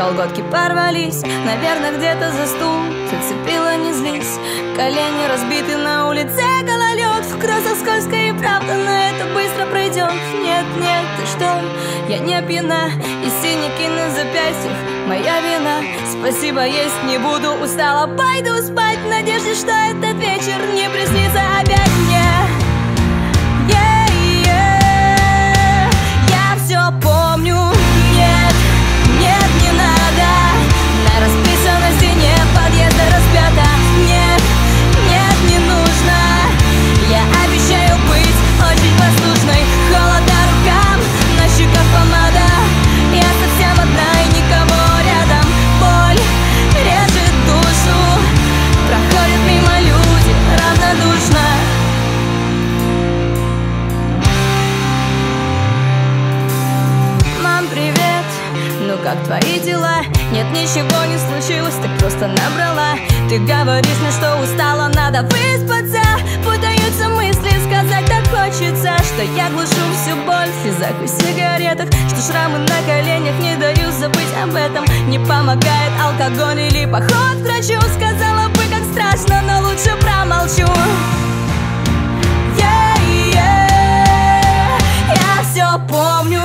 колготки порвались, наверное, где-то за стул зацепила, не злись. Колени разбиты, на улице гололед, в кроссах скользко и правда, но это быстро пройдет. Нет, нет, ты что, я не пьяна, и синяки на запястьях моя вина. Спасибо, есть не буду, устала, пойду спать в надежде, что этот вечер не приснится опять мне. Я все помню. Нет, нет, не надо. На расписанной стене подъезда распята. Нет, нет, не нужно. Я обещаю быть очень послушной. Холода рукам, на щеках помада. Я совсем одна и никого рядом. Боль режет душу. Проходят мимо люди равнодушно. Мам, привет, ну как твои дела? Нет, ничего не случилось, ты просто набрала. Ты говоришь мне, что устала, надо выспаться. Путаются мысли, сказать так хочется, что я глушу всю боль в слезах и сигаретах, что шрамы на коленях не дают забыть об этом. Не помогает алкоголь или поход к врачу. Сказала бы, как страшно, но лучше промолчу. Я все помню.